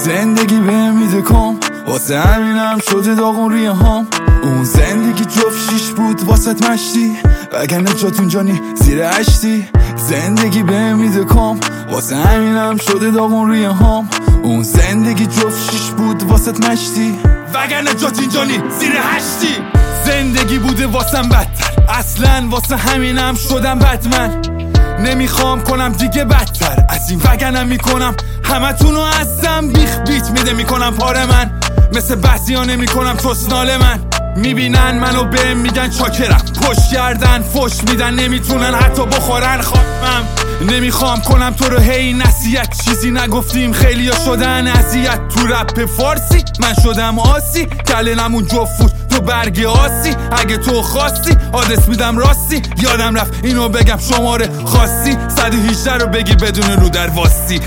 زندگی بهم میده کام، واسه همینم شده داغون ریه هام. اون زندگی جفت شیش بود واسط مشتی، وگرنه جات اونجا نی زیر هشتی. زندگی بهم میده کام، واسه همینم شده داغون ریه هام. اون زندگی جفت شیش بود واسط مشتی، وگرنه جات اینجا نی زیر هشتی. زندگی بوده واسم بدتر، اصلا واسه همینم شدم بدمن. نمیخوام کنم دیگه بدتر از این، وگرنه میکنم همتونو ازم بیخ بیت میده میکنم پاره من. مثل بعضیا نمیکنم چسنال من، میبینن منو بهم میگن چاکرم، پشت کردن فش میدن نمیتونن حتی بخورن خواهمم. نمیخوام کنم تو رو هی نصیحت، چیزی نگفتیم خیلی ها شدن اذیت. تو رپ فارسی من شدم آسی، کلنمون جفت تو برگ آسی. اگه تو خواستی آدرس میدم راستی، یادم رفت اینو بگم شماره خواستی 118 رو بگی بدون رو در واستی.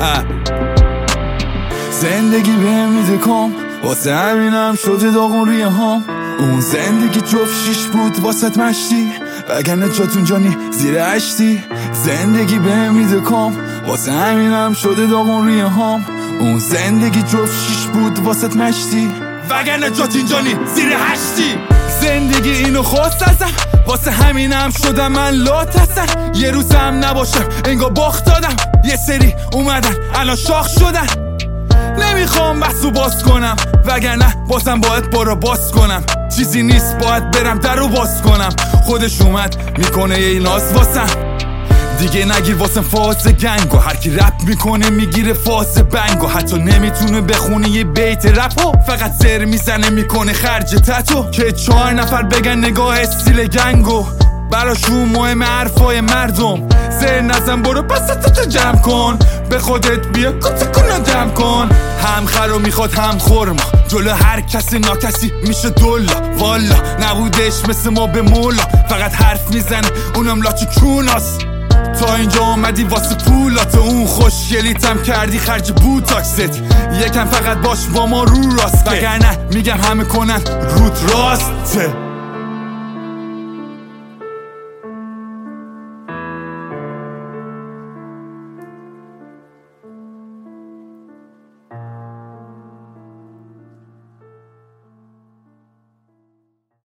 زندگی بهم میده کام، واسه همینم شده داغون ریه هام. اون زندگی جفت شیش بود واسط مشتی، وگرنه جات اونجا نی زیر هشتی. زندگی بهم میده کام، واسه همینم شده داغون ریه هام. اون زندگی جفت شیش بود واسط مشتی، وگرنه جات اینجا نی زیر هشتی. زندگی اینو خواست ازم، واسه همینم شدم من لاتسن. یه روزم نباشم انگار باخت دادم، یه سری اومدن الان شاخ شدن. نمیخوام بحثو باز کنم، وگرنه بازم باید بارا باز کنم. چیزی نیست باید برم در رو باز کنم، خودش اومد میکنه یه ناز واسم. دیگه نگیر واسم فاز گنگو، هر کی رپ میکنه میگیره فاز بنگو. حتی نمیتونه بخونه یه بیت رپو، فقط سر میزنه میکنه خرج تتو. که 4 نفر بگن نگاه استیل گنگو، براشون مهم حرفای مردم. زر نزن برو پس تو جمع کن، به خودت بیا کتکونو دم کن. هم خرو میخواد هم خورما، جلو هر کسی ناکسی میشه دولا. والا نبودش مثل ما به مولا، فقط حرف میزنه اونم لاچو کوناست. تا اینجا اومدی واسه پولات، اون خوشگلیتم کردی خرج بوتاکست. یکم فقط باش با ما رو راست، وگرنه میگم همه کنن روت راسته.